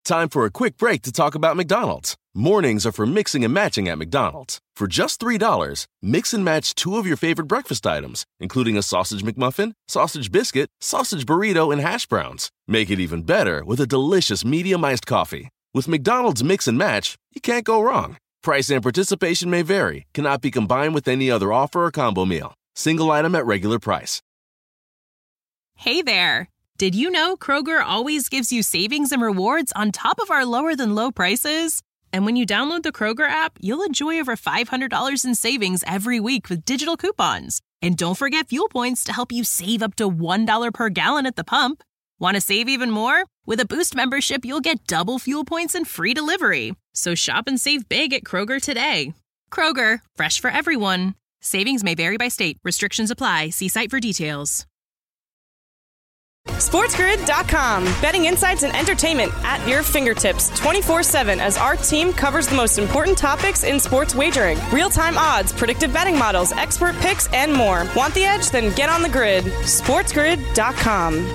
Time for a quick break to talk about McDonald's. Mornings are for mixing and matching at McDonald's. For just $3, mix and match 2 of your favorite breakfast items, including a sausage McMuffin, sausage biscuit, sausage burrito, and hash browns. Make it even better with a delicious medium iced coffee. With McDonald's Mix and Match, you can't go wrong. Price and participation may vary. Cannot be combined with any other offer or combo meal. Single item at regular price. Hey there. Did you know Kroger always gives you savings and rewards on top of our lower than low prices? And when you download the Kroger app, you'll enjoy over $500 in savings every week with digital coupons. And don't forget fuel points to help you save up to $1 per gallon at the pump. Want to save even more? With a Boost membership, you'll get double fuel points and free delivery. So shop and save big at Kroger today. Kroger, fresh for everyone. Savings may vary by state. Restrictions apply. See site for details. SportsGrid.com. Betting insights and entertainment at your fingertips 24/7 as our team covers the most important topics in sports wagering. Real-time odds, predictive betting models, expert picks, and more. Want the edge? Then get on the grid. SportsGrid.com.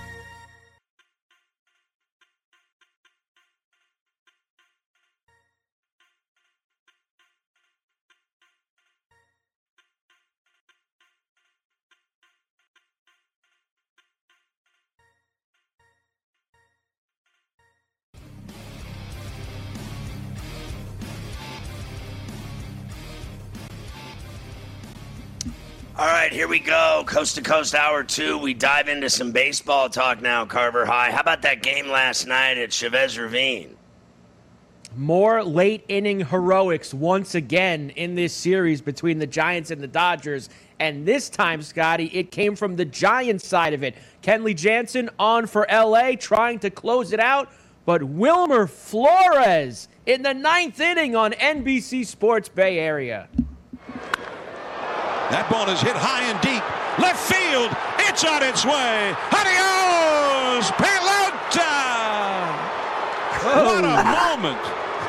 All right, here we go. Coast to Coast Hour 2. We dive into some baseball talk now, Carver High. How about that game last night at Chavez Ravine? More late-inning heroics once again in this series between the Giants and the Dodgers. And this time, Scotty, it came from the Giants side of it. Kenley Jansen on for L.A. trying to close it out. But Wilmer Flores in the 9th inning on NBC Sports Bay Area. That ball is hit high and deep. Left field. It's on its way. Adios, Pelota. What a moment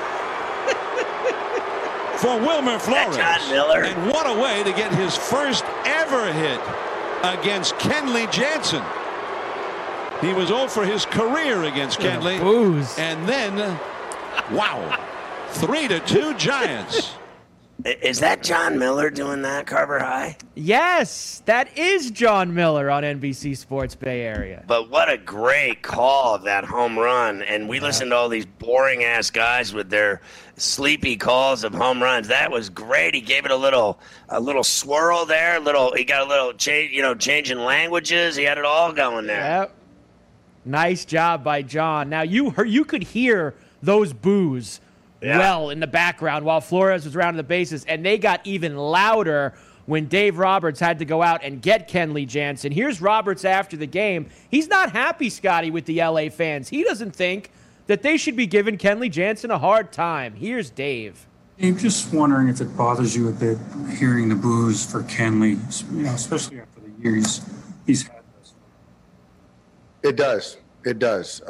for Wilmer Flores. John Miller. And what a way to get his first ever hit against Kenley Jansen. He was 0 for his career against Kenley. And then, wow, 3-2 Giants. Is that John Miller doing that, Carver High? Yes, that is John Miller on NBC Sports Bay Area. But what a great call of that home run. And we listened to all these boring-ass guys with their sleepy calls of home runs. That was great. He gave it a little swirl there. He got a little change in languages. He had it all going there. Yep. Nice job by John. Now, you could hear those boos well in the background while Flores was rounding the bases, and they got even louder when Dave Roberts had to go out and get Kenley Jansen. Here's Roberts after the game. He's not happy, Scotty, with the L.A. fans. He doesn't think that they should be giving Kenley Jansen a hard time. Here's Dave. I'm just wondering if it bothers you a bit hearing the boos for Kenley, especially after the years he's had this. It does. It does.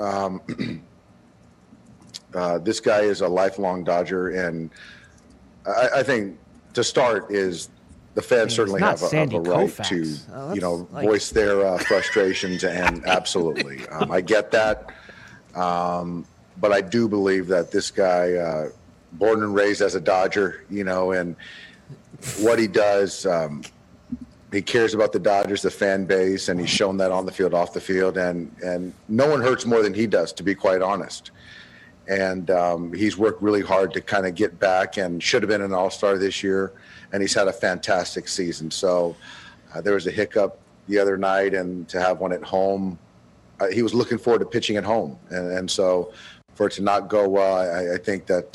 This guy is a lifelong Dodger, and I think to start is the fans certainly have a right to, voice their frustrations, and absolutely, I get that. But I do believe that this guy, born and raised as a Dodger, and what he does, he cares about the Dodgers, the fan base, and he's shown that on the field, off the field, and no one hurts more than he does, to be quite honest. And he's worked really hard to kind of get back, and should have been an all-star this year, and he's had a fantastic season. So there was a hiccup the other night, and to have one at home, he was looking forward to pitching at home. And so for it to not go well, I think that,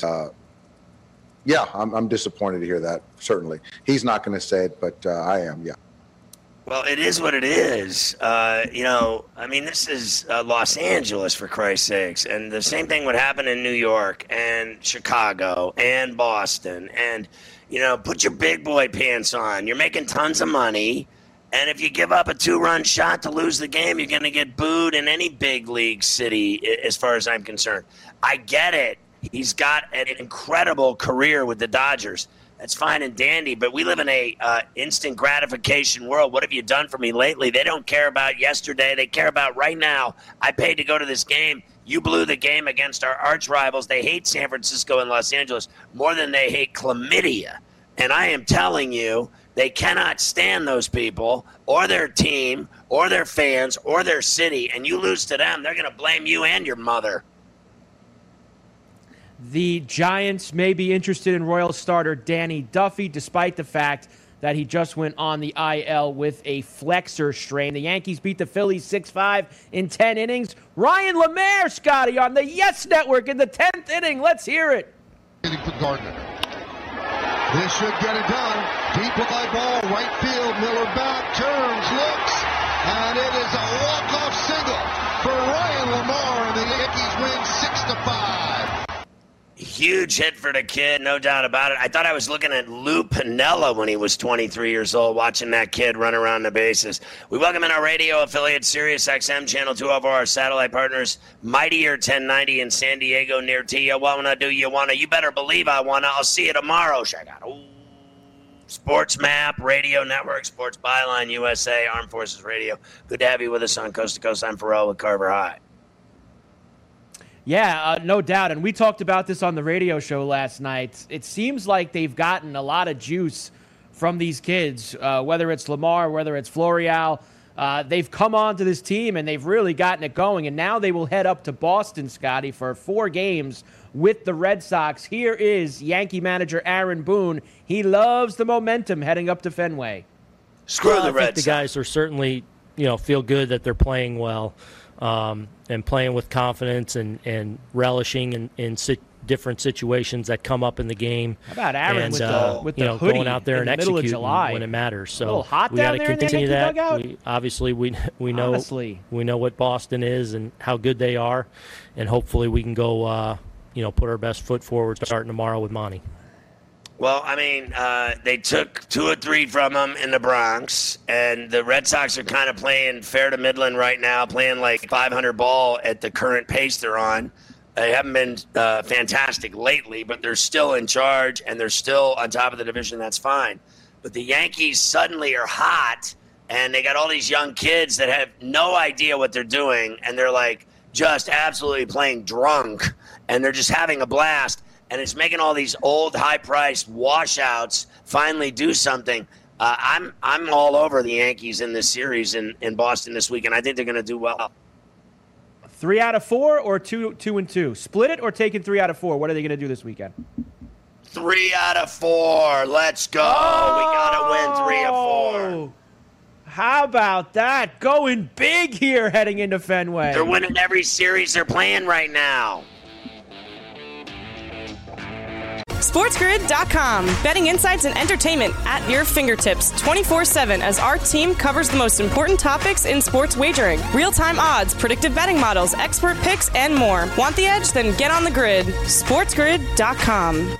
I'm disappointed to hear that, certainly. He's not going to say it, but I am, yeah. Well, it is what it is. This is Los Angeles, for Christ's sakes. And the same thing would happen in New York and Chicago and Boston. And, put your big boy pants on. You're making tons of money. And if you give up a 2-run shot to lose the game, you're going to get booed in any big league city, as far as I'm concerned. I get it. He's got an incredible career with the Dodgers. That's fine and dandy, but we live in a instant gratification world. What have you done for me lately? They don't care about yesterday. They care about right now. I paid to go to this game. You blew the game against our arch rivals. They hate San Francisco and Los Angeles more than they hate chlamydia. And I am telling you, they cannot stand those people or their team or their fans or their city. And you lose to them, they're going to blame you and your mother. The Giants may be interested in Royals starter Danny Duffy, despite the fact that he just went on the IL with a flexor strain. The Yankees beat the Phillies 6-5 in 10 innings. Ryan LeMaire, Scotty, on the Yes Network in the 10th inning. Let's hear it. For Gardner. This should get it done. Deep fly ball, right field. Miller back, turns, looks, and it is a walk-off single for Ryan LeMaire, and the Yankees win 6-5. Huge hit for the kid, no doubt about it. I thought I was looking at Lou Piniella when he was 23 years old, watching that kid run around the bases. We welcome in our radio affiliate, Sirius XM, Channel 2 our satellite partners, Mightier 1090 in San Diego near T. You wanna do you wanna? You better believe I wanna. I'll see you tomorrow. Sports Map, Radio Network, Sports Byline, USA, Armed Forces Radio. Good to have you with us on Coast to Coast. I'm Pharrell with Carver High. Yeah, no doubt. And we talked about this on the radio show last night. It seems like they've gotten a lot of juice from these kids, whether it's LeMaire, whether it's Florial. They've come on to this team, and they've really gotten it going. And now they will head up to Boston, Scotty, for 4 games with the Red Sox. Here is Yankee manager Aaron Boone. He loves the momentum heading up to Fenway. Screw the Red Sox. I think the guys are certainly, feel good that they're playing well. And playing with confidence and relishing in different situations that come up in the game. How about Aaron with the hoodie going out there and executing when it matters? So a little hot we got down to there continue in the that. dugout? We know what Boston is and how good they are, and hopefully we can go put our best foot forward starting tomorrow with Monty. Well, I mean, they took 2 or 3 from them in the Bronx, and the Red Sox are kind of playing fair to Midland right now, playing like 500 ball at the current pace they're on. They haven't been fantastic lately, but they're still in charge, and they're still on top of the division. That's fine. But the Yankees suddenly are hot, and they got all these young kids that have no idea what they're doing, and they're like just absolutely playing drunk, and they're just having a blast. And it's making all these old, high-priced washouts finally do something. I'm all over the Yankees in this series in Boston this week, and I think they're going to do well. 3 out of 4 or 2-2? Split it or taking 3 out of 4? What are they going to do this weekend? 3 out of 4. Let's go. We got to win 3 of 4. How about that? Going big here heading into Fenway. They're winning every series they're playing right now. SportsGrid.com. Betting insights and entertainment at your fingertips 24/7 as our team covers the most important topics in sports wagering. Real-time odds, predictive betting models, expert picks, and more. Want the edge? Then get on the grid. SportsGrid.com.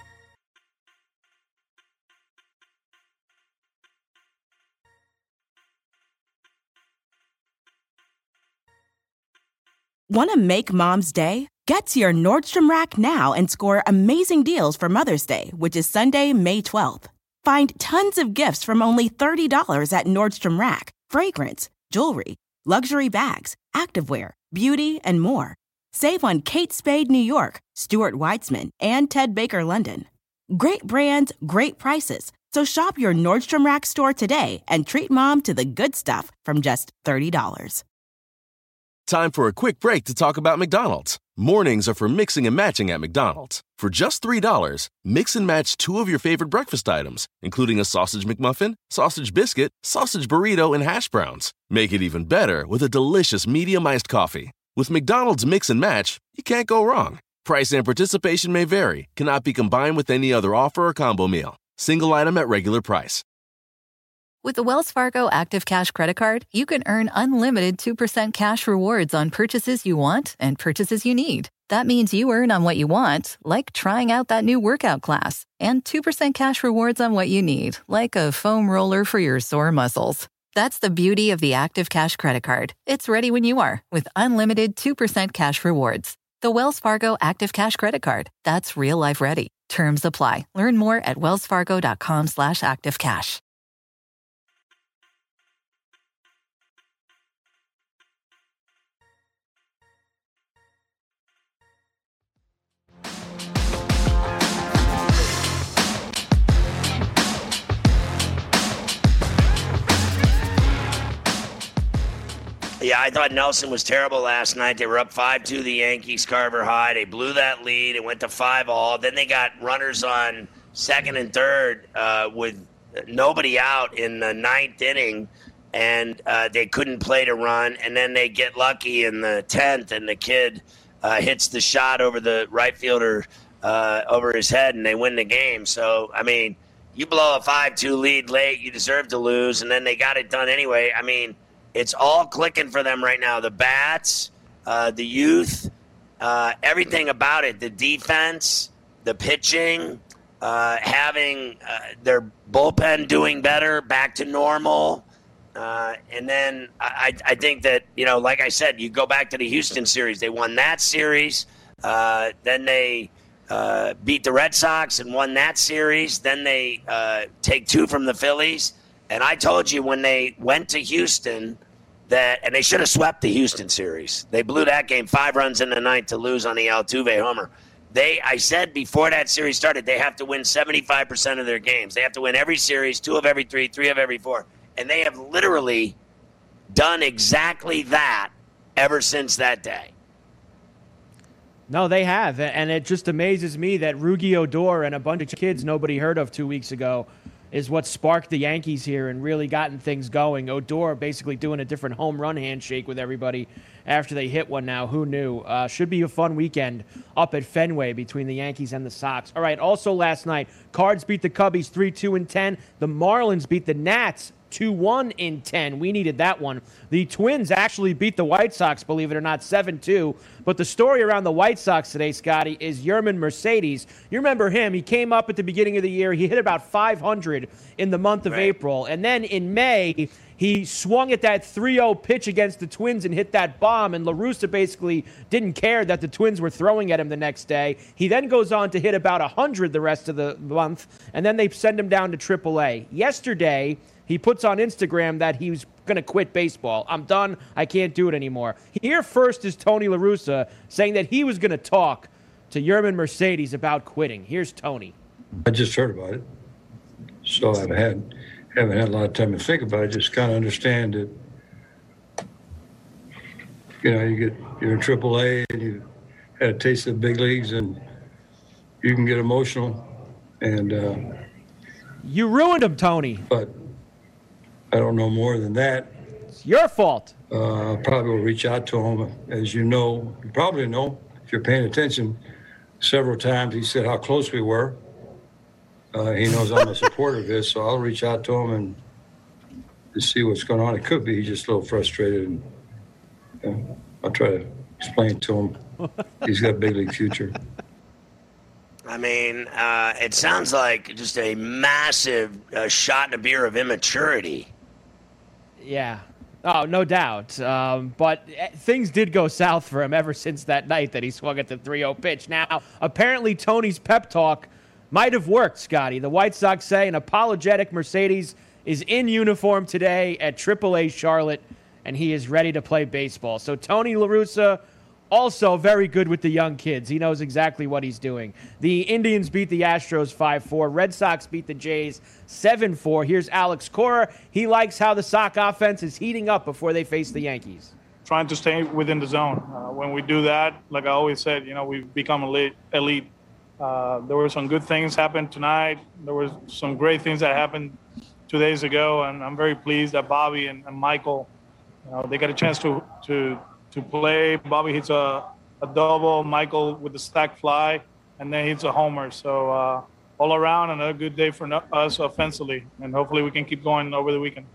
Want to make Mom's day? Get to your Nordstrom Rack now and score amazing deals for Mother's Day, which is Sunday, May 12th. Find tons of gifts from only $30 at Nordstrom Rack. Fragrance, jewelry, luxury bags, activewear, beauty, and more. Save on Kate Spade New York, Stuart Weitzman, and Ted Baker London. Great brands, great prices. So shop your Nordstrom Rack store today and treat Mom to the good stuff from just $30. Time for a quick break to talk about McDonald's. Mornings are for mixing and matching at McDonald's. For just $3, mix and match 2 of your favorite breakfast items, including a sausage McMuffin, sausage biscuit, sausage burrito, and hash browns. Make it even better with a delicious medium iced coffee. With McDonald's Mix and Match, you can't go wrong. Price and participation may vary, cannot be combined with any other offer or combo meal. Single item at regular price. With the Wells Fargo Active Cash Credit Card, you can earn unlimited 2% cash rewards on purchases you want and purchases you need. That means you earn on what you want, like trying out that new workout class, and 2% cash rewards on what you need, like a foam roller for your sore muscles. That's the beauty of the Active Cash Credit Card. It's ready when you are, with unlimited 2% cash rewards. The Wells Fargo Active Cash Credit Card. That's real life ready. Terms apply. Learn more at wellsfargo.com/activecash. Yeah, I thought Nelson was terrible last night. They were up 5-2, the Yankees, Carver High. They blew that lead. It went to 5-all. Then they got runners on second and third with nobody out in the ninth inning, and they couldn't play to run. And then they get lucky in the 10th, and the kid hits the shot over the right fielder over his head, and they win the game. So, I mean, you blow a 5-2 lead late, you deserve to lose, and then they got it done anyway. I mean, it's all clicking for them right now. The bats, the youth, everything about it. The defense, the pitching, having their bullpen doing better, back to normal. And then I think that, like I said, you go back to the Houston series. They won that series. Then they beat the Red Sox and won that series. Then they take 2 from the Phillies. And I told you when they went to Houston and they should have swept the Houston series. They blew that game 5 runs in the ninth to lose on the Altuve homer. I said before that series started, they have to win 75% of their games. They have to win every series, 2 of every 3, 3 of every 4. And they have literally done exactly that ever since that day. No, they have. And it just amazes me that Rugi Odor and a bunch of kids nobody heard of 2 weeks ago is what sparked the Yankees here and really gotten things going. Odor basically doing a different home run handshake with everybody after they hit one now. Who knew? Should be a fun weekend up at Fenway between the Yankees and the Sox. All right, also last night, Cards beat the Cubbies 3-2-10. The Marlins beat the Nats 2-1-10. We needed that one. The Twins actually beat the White Sox, believe it or not, 7-2. But the story around the White Sox today, Scotty, is Yermin Mercedes. You remember him. He came up at the beginning of the year. He hit about 500 in the month of April. And then in May, he swung at that 3-0 pitch against the Twins and hit that bomb, and La Russa basically didn't care that the Twins were throwing at him the next day. He then goes on to hit about 100 the rest of the month, and then they send him down to AAA. Yesterday, he puts on Instagram that he's going to quit baseball. I'm done. I can't do it anymore. Here first is Tony La Russa saying that he was going to talk to Yermin Mercedes about quitting. Here's Tony. I just heard about it, so I haven't had a lot of time to think about it. Just kind of understand that, you're in AAA and you had a taste of the big leagues and you can get emotional. And you ruined him, Tony. But I don't know more than that. It's your fault. I probably will reach out to him. As you probably know, if you're paying attention, several times he said how close we were. He knows I'm a supporter of his, so I'll reach out to him and to see what's going on. It could be he's just a little frustrated, and I'll try to explain to him he's got a big league future. I mean, it sounds like just a massive shot in a beer of immaturity. Yeah. Oh, no doubt. But things did go south for him ever since that night that he swung at the 3-0 pitch. Now, apparently Tony's pep talk might have worked, Scotty. The White Sox say an apologetic Mercedes is in uniform today at AAA Charlotte, and he is ready to play baseball. So Tony La Russa, also very good with the young kids. He knows exactly what he's doing. The Indians beat the Astros 5-4. Red Sox beat the Jays 7-4. Here's Alex Cora. He likes how the Sox offense is heating up before they face the Yankees. Trying to stay within the zone. When we do that, like I always said, we've become elite. There were some good things happened tonight. There were some great things that happened 2 days ago, and I'm very pleased that Bobby and Michael, they got a chance to play. Bobby hits a double, Michael with the stack fly, and then hits a homer. So all around, another good day for us offensively, and hopefully we can keep going over the weekend.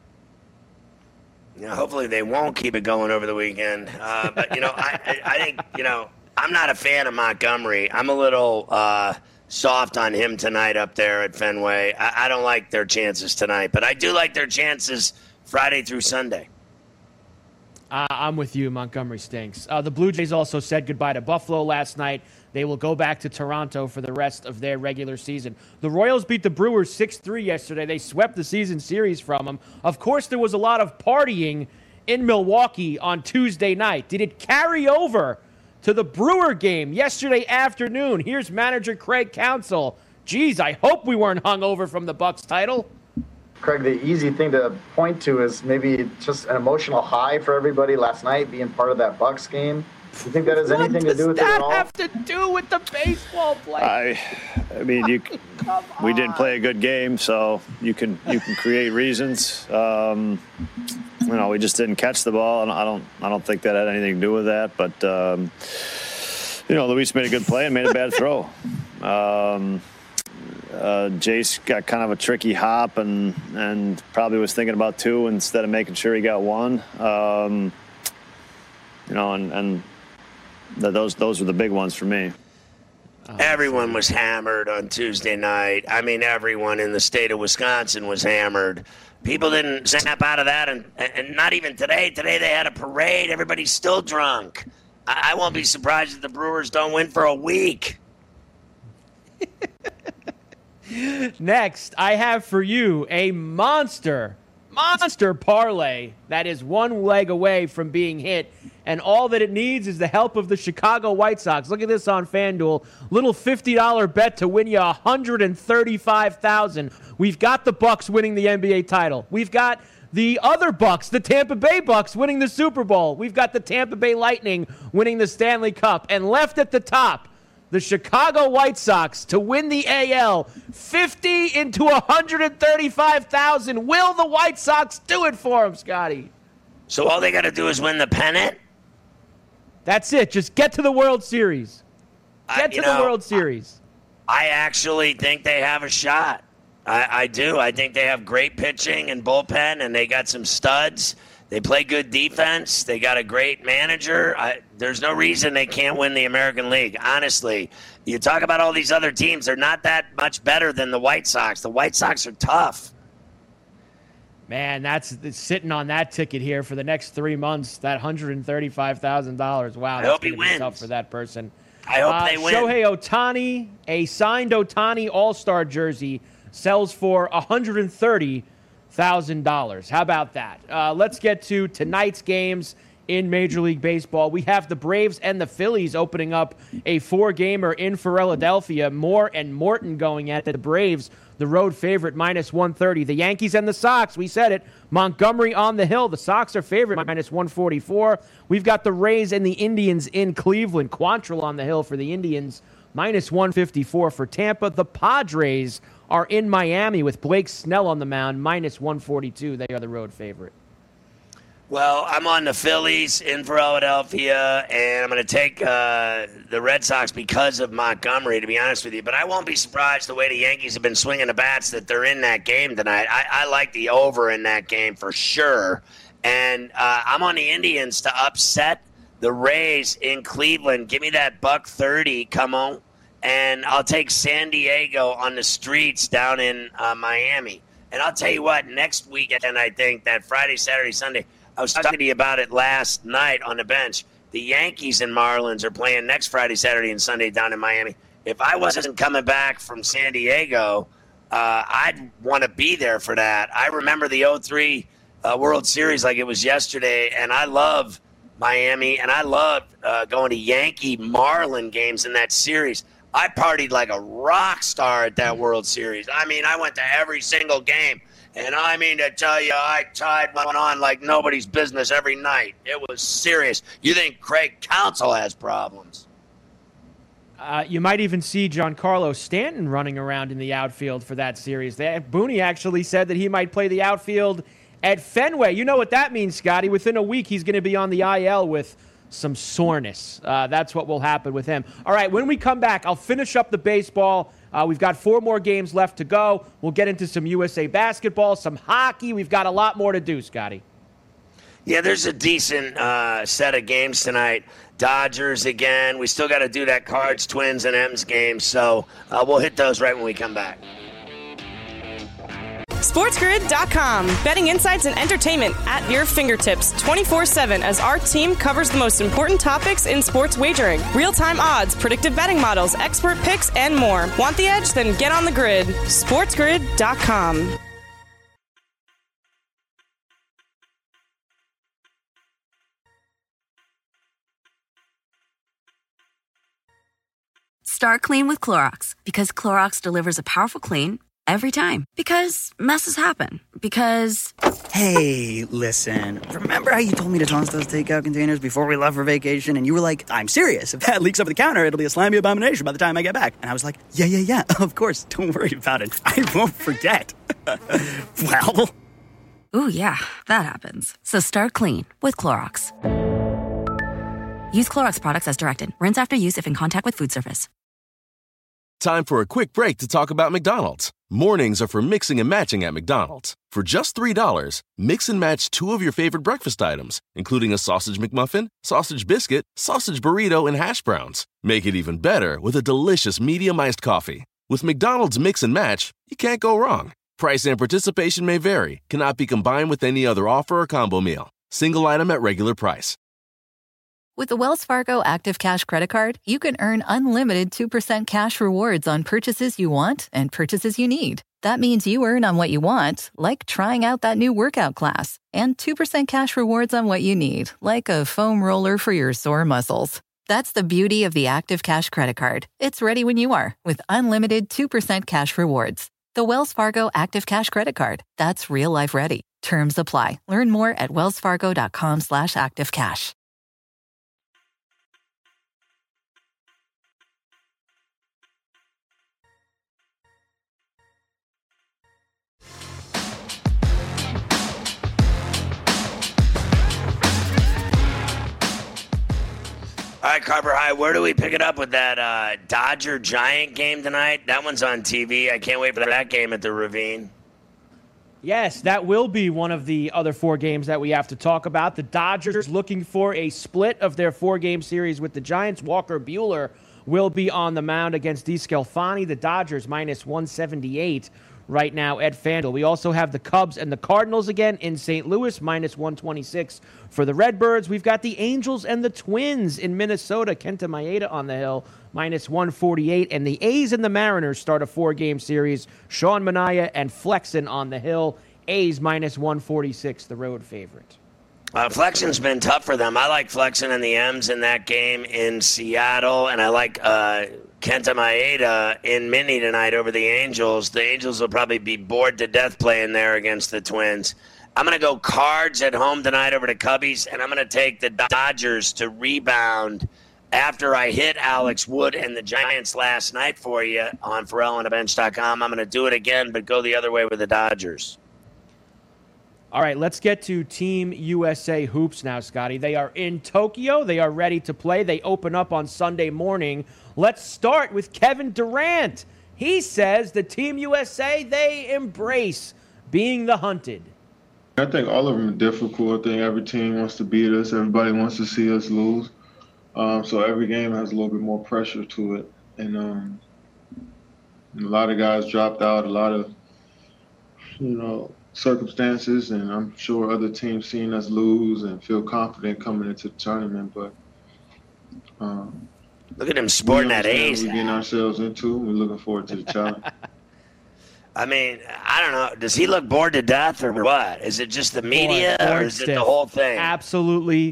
Yeah, hopefully they won't keep it going over the weekend. But, I think, I'm not a fan of Montgomery. I'm a little soft on him tonight up there at Fenway. I don't like their chances tonight, but I do like their chances Friday through Sunday. I'm with you. Montgomery stinks. The Blue Jays also said goodbye to Buffalo last night. They will go back to Toronto for the rest of their regular season. The Royals beat the Brewers 6-3 yesterday. They swept the season series from them. Of course, there was a lot of partying in Milwaukee on Tuesday night. Did it carry over to the Brewer game yesterday afternoon? Here's manager Craig Counsell. Geez, I hope we weren't hungover from the Bucks title. Craig, the easy thing to point to is maybe just an emotional high for everybody last night being part of that Bucks game. Do you think that has anything to do with it at all? What does that have to do with the baseball play? I mean, we didn't play a good game, so you can create reasons. We just didn't catch the ball, and I don't think that had anything to do with that. But Luis made a good play and made a bad throw. Jace got kind of a tricky hop and probably was thinking about 2 instead of making sure he got 1. Those were the big ones for me. Everyone was hammered on Tuesday night. I mean, everyone in the state of Wisconsin was hammered. People didn't snap out of that, and not even today. Today they had a parade. Everybody's still drunk. I won't be surprised if the Brewers don't win for a week. Next, I have for you a monster parlay that is one leg away from being hit, and all that it needs is the help of the Chicago White Sox. Look at this on FanDuel. Little $50 bet to win you $135,000. We've got the Bucks winning the NBA title. We've got the other Bucks, the Tampa Bay Bucks, winning the Super Bowl. We've got the Tampa Bay Lightning winning the Stanley Cup. And left at the top, the Chicago White Sox to win the AL, 50 into 135,000. Will the White Sox do it for him, Scotty? So all they got to do is win the pennant? That's it. Just get to the World Series. Get to the World Series. I actually think they have a shot. I do. I think they have great pitching and bullpen, and they got some studs. They play good defense. They got a great manager. There's no reason they can't win the American League. Honestly, you talk about all these other teams. They're not that much better than the White Sox. The White Sox are tough. Man, that's sitting on that ticket here for the next 3 months, that $135,000. Wow, that's going to be tough for that person. I hope they win. Shohei Ohtani, a signed Ohtani All-Star jersey, sells for $130,000. How about that? Let's get to tonight's games in Major League Baseball. We have the Braves and the Phillies opening up a 4-gamer in Philadelphia. Moore and Morton going at the Braves, the road favorite, -130. The Yankees and the Sox, we said it. Montgomery on the hill. The Sox are favorite, -144. We've got the Rays and the Indians in Cleveland. Quantrill on the hill for the Indians, -154 for Tampa. The Padres are in Miami with Blake Snell on the mound, -142. They are the road favorite. Well, I'm on the Phillies in Philadelphia, and I'm going to take the Red Sox because of Montgomery, to be honest with you. But I won't be surprised the way the Yankees have been swinging the bats that they're in that game tonight. I like the over in that game for sure. And I'm on the Indians to upset the Rays in Cleveland. Give me that $130, come on. And I'll take San Diego on the streets down in Miami. And I'll tell you what, next weekend, I think, that Friday, Saturday, Sunday, I was talking to you about it last night on the bench. The Yankees and Marlins are playing next Friday, Saturday, and Sunday down in Miami. If I wasn't coming back from San Diego, I'd want to be there for that. I remember the 2003 World Series like it was yesterday, and I love Miami, and I loved going to Yankee Marlin games in that series. I partied like a rock star at that World Series. I mean, I went to every single game. And I mean to tell you, I tied one on like nobody's business every night. It was serious. You think Craig Counsell has problems? You might even see Giancarlo Stanton running around in the outfield for that series. Booney actually said that he might play the outfield at Fenway. You know what that means, Scotty. Within a week, he's going to be on the IL with some soreness. That's what will happen with him. All right, when we come back, I'll finish up the baseball. We've got 4 more games left to go. We'll get into some USA basketball, some hockey. We've got a lot more to do, Scotty. Yeah, there's a decent set of games tonight. Dodgers again. We still got to do that Cards, Twins, and M's game. So we'll hit those right when we come back. SportsGrid.com. Betting insights and entertainment at your fingertips 24/7 as our team covers the most important topics in sports wagering. Real-time odds, predictive betting models, expert picks, and more. Want the edge? Then get on the grid. SportsGrid.com. Start clean with Clorox because Clorox delivers a powerful clean Every time. Because messes happen. Because... Hey, listen. Remember how you told me to toss those takeout containers before we left for vacation? And you were like, I'm serious. If that leaks over the counter, it'll be a slimy abomination by the time I get back. And I was like, yeah, of course. Don't worry about it. I won't forget. Well... Ooh, yeah, that happens. So start clean with Clorox. Use Clorox products as directed. Rinse after use if in contact with food surface. Time for a quick break to talk about McDonald's. Mornings are for mixing and matching at McDonald's. For just $3, mix and match 2 of your favorite breakfast items, including a sausage McMuffin, sausage biscuit, sausage burrito, and hash browns. Make it even better with a delicious medium iced coffee. With McDonald's Mix and Match, you can't go wrong. Price and participation may vary, cannot be combined with any other offer or combo meal. Single item at regular price. With the Wells Fargo Active Cash Credit Card, you can earn unlimited 2% cash rewards on purchases you want and purchases you need. That means you earn on what you want, like trying out that new workout class, and 2% cash rewards on what you need, like a foam roller for your sore muscles. That's the beauty of the Active Cash Credit Card. It's ready when you are, with unlimited 2% cash rewards. The Wells Fargo Active Cash Credit Card. That's real life ready. Terms apply. Learn more at wellsfargo.com/activecash. All right, Carver High, where do we pick it up with that Dodger-Giant game tonight? That one's on TV. I can't wait for that game at the Ravine. Yes, that will be one of the other 4 games that we have to talk about. The Dodgers looking for a split of their 4-game series with the Giants. Walker Buehler will be on the mound against DeScalfani. The Dodgers minus 178 right now at FanDuel. We also have the Cubs and the Cardinals again in St. Louis, minus 126 for the Redbirds. We've got the Angels and the Twins in Minnesota. Kenta Maeda on the hill, minus 148. And the A's and the Mariners start a 4-game series. Sean Manaea and Flexen on the hill. A's minus 146, the road favorite. Flexen's been tough for them. I like Flexen and the M's in that game in Seattle, and I like Kenta Maeda in Mini tonight over the Angels. The Angels will probably be bored to death playing there against the Twins. I'm going to go Cards at home tonight over the Cubbies, and I'm going to take the Dodgers to rebound after I hit Alex Wood and the Giants last night for you on FerrellOnTheBench.com. I'm going to do it again, but go the other way with the Dodgers. All right, let's get to Team USA hoops now, Scotty. They are in Tokyo. They are ready to play. They open up on Sunday morning. Let's start with Kevin Durant. He says the Team USA, they embrace being the hunted. I think all of them are difficult. I think every team wants to beat us. Everybody wants to see us lose. So every game has a little bit more pressure to it. And a lot of guys dropped out, a lot of, circumstances, and I'm sure other teams seeing us lose and feel confident coming into the tournament. But look at him sporting that A's. We're getting ourselves into. We're looking forward to the challenge. I mean, I don't know. Does he look bored to death or what? Is it just the media or is it the whole thing? Absolutely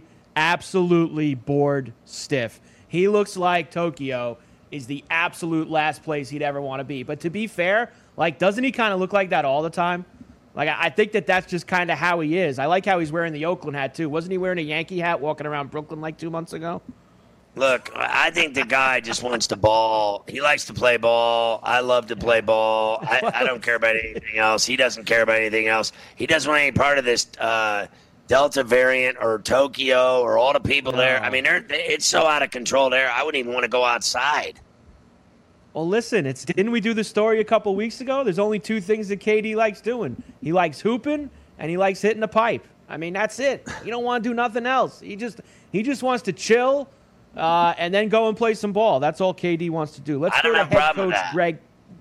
bored stiff. He looks like Tokyo is the absolute last place he'd ever want to be. But to be fair, doesn't he kind of look like that all the time? I think that's just kind of how he is. I like how he's wearing the Oakland hat, too. Wasn't he wearing a Yankee hat walking around Brooklyn 2 months ago? Look, I think the guy just wants to ball. He likes to play ball. I love to play ball. I don't care about anything else. He doesn't care about anything else. He doesn't want any part of this Delta variant or Tokyo or all the people there. I mean, it's so out of control there. I wouldn't even want to go outside. Well, listen, didn't we do the story a couple weeks ago? There's only 2 things that KD likes doing. He likes hooping, and he likes hitting the pipe. I mean, that's it. He don't want to do nothing else. He just wants to chill and then go and play some ball. That's all KD wants to do. Let's go to head coach Greg.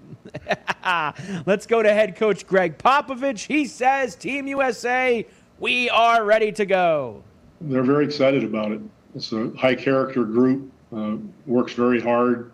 Let's go to head coach Greg Popovich. He says, Team USA, we are ready to go. They're very excited about it. It's a high-character group, works very hard.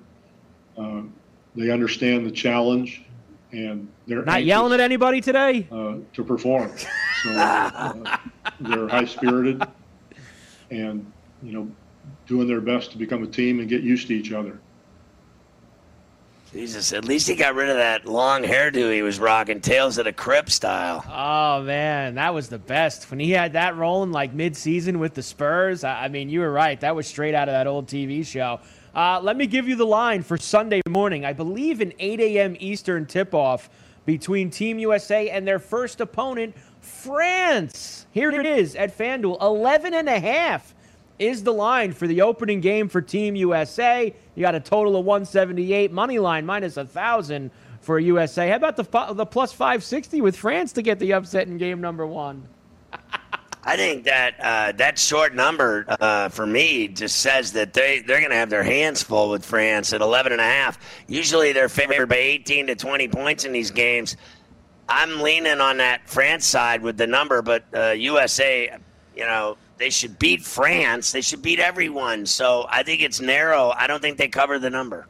They understand the challenge, and they're not yelling at anybody today to perform. So they're high-spirited and, doing their best to become a team and get used to each other. Jesus, at least he got rid of that long hairdo he was rocking, Tales of the Crypt style. Oh, man, that was the best. When he had that rolling like mid-season with the Spurs, I mean, you were right. That was straight out of that old TV show. Let me give you the line for Sunday morning. I believe an 8 a.m. Eastern tip-off between Team USA and their first opponent, France. Here it is at FanDuel, 11.5 is the line for the opening game for Team USA. You got a total of 178. Money line minus 1,000 for USA. How about the plus 560 with France to get the upset in game number 1? I think that that short number for me just says that they're going to have their hands full with France at 11.5. Usually they're favored by 18 to 20 points in these games. I'm leaning on that France side with the number, but USA, they should beat France. They should beat everyone. So I think it's narrow. I don't think they cover the number.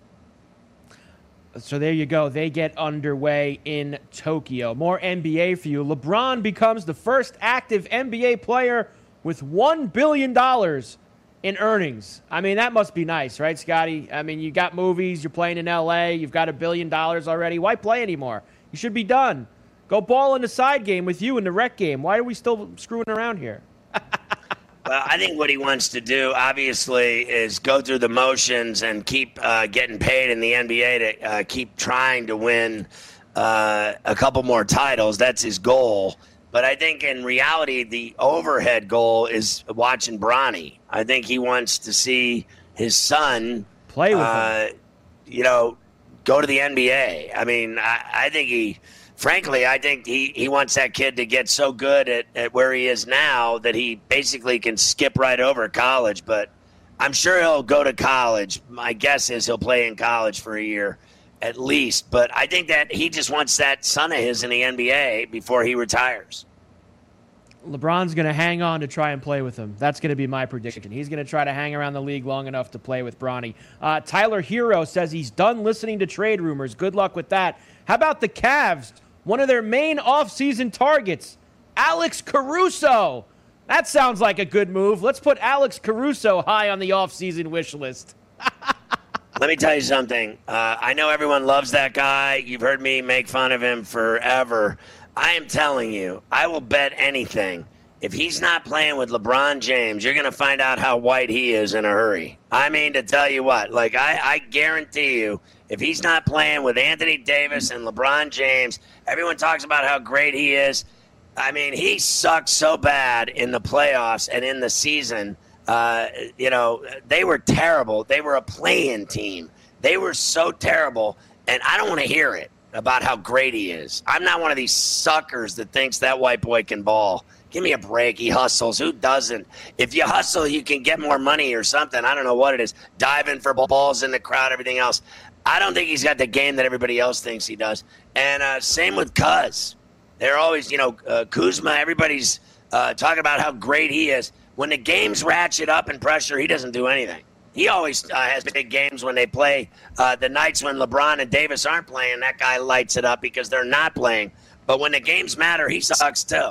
So there you go. They get underway in Tokyo. More NBA for you. LeBron becomes the first active NBA player with $1 billion in earnings. I mean, that must be nice, right, Scotty? I mean, you got movies. You're playing in L.A. You've got $1 billion already. Why play anymore? You should be done. Go ball in the side game with you in the rec game. Why are we still screwing around here? Well, I think what he wants to do, obviously, is go through the motions and keep getting paid in the NBA to keep trying to win a couple more titles. That's his goal. But I think in reality, the overhead goal is watching Bronny. I think he wants to see his son play with him. Go to the NBA. I mean, I think I think he wants that kid to get so good at where he is now that he basically can skip right over college. But I'm sure he'll go to college. My guess is he'll play in college for a year at least. But I think that he just wants that son of his in the NBA before he retires. LeBron's going to hang on to try and play with him. That's going to be my prediction. He's going to try to hang around the league long enough to play with Bronny. Tyler Hero says he's done listening to trade rumors. Good luck with that. How about the Cavs? One of their main offseason targets, Alex Caruso. That sounds like a good move. Let's put Alex Caruso high on the offseason wish list. Let me tell you something. I know everyone loves that guy. You've heard me make fun of him forever. I am telling you, I will bet anything. If he's not playing with LeBron James, you're going to find out how white he is in a hurry. I mean, to tell you what, I guarantee you, if he's not playing with Anthony Davis and LeBron James, everyone talks about how great he is. I mean, he sucked so bad in the playoffs and in the season. They were terrible. They were a play-in team. They were so terrible, and I don't want to hear it about how great he is. I'm not one of these suckers that thinks that white boy can ball. Give me a break. He hustles. Who doesn't? If you hustle, you can get more money or something. I don't know what it is. Diving for balls in the crowd, everything else. I don't think he's got the game that everybody else thinks he does. And same with Cuz. They're always, Kuzma, everybody's talking about how great he is. When the games ratchet up in pressure, he doesn't do anything. He always has big games when they play. The nights when LeBron and Davis aren't playing, that guy lights it up because they're not playing. But when the games matter, he sucks too.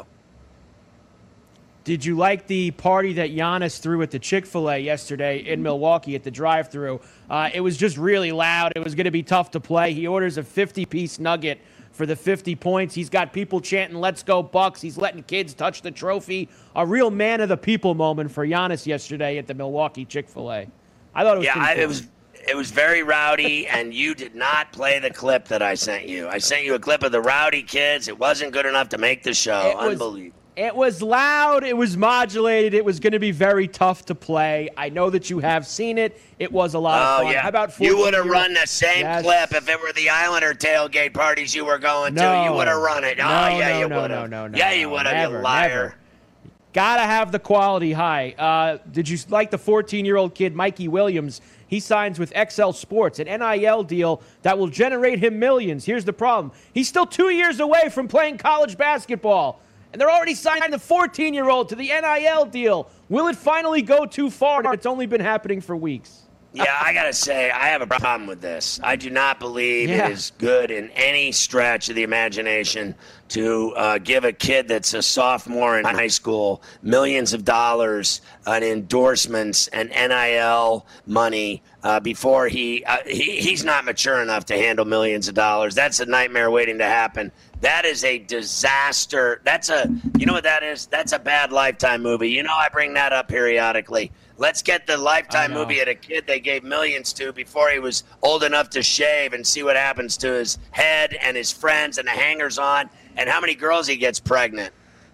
Did you like the party that Giannis threw at the Chick-fil-A yesterday in Milwaukee at the drive-thru? It was just really loud. It was going to be tough to play. He orders a 50-piece nugget for the 50 points. He's got people chanting, "Let's go Bucks." He's letting kids touch the trophy. A real man of the people moment for Giannis yesterday at the Milwaukee Chick-fil-A. I thought it was pretty cool. It was very rowdy, and you did not play the clip that I sent you. I sent you a clip of the rowdy kids. It wasn't good enough to make the show. Unbelievable. It was loud. It was modulated. It was going to be very tough to play. I know that you have seen it. It was a lot of fun. Yeah. How about you would have run the same clip if it were the Islander tailgate parties you were going to. You would have run it. You would have. Yeah, you would have, you liar. Never. Gotta have the quality high. Did you like the 14-year-old kid, Mikey Williams? He signs with XL Sports, an NIL deal that will generate him millions. Here's the problem. He's still 2 years away from playing college basketball. And they're already signing the 14-year-old to the NIL deal. Will it finally go too far? It's only been happening for weeks. Yeah, I got to say, I have a problem with this. I do not believe it is good in any stretch of the imagination to give a kid that's a sophomore in high school millions of dollars in endorsements and NIL money before he's not mature enough to handle millions of dollars. That's a nightmare waiting to happen. That is a disaster. You know what that is? That's a bad Lifetime movie. You know, I bring that up periodically. Let's get the Lifetime movie at a kid they gave millions to before he was old enough to shave and see what happens to his head and his friends and the hangers-on and how many girls he gets pregnant.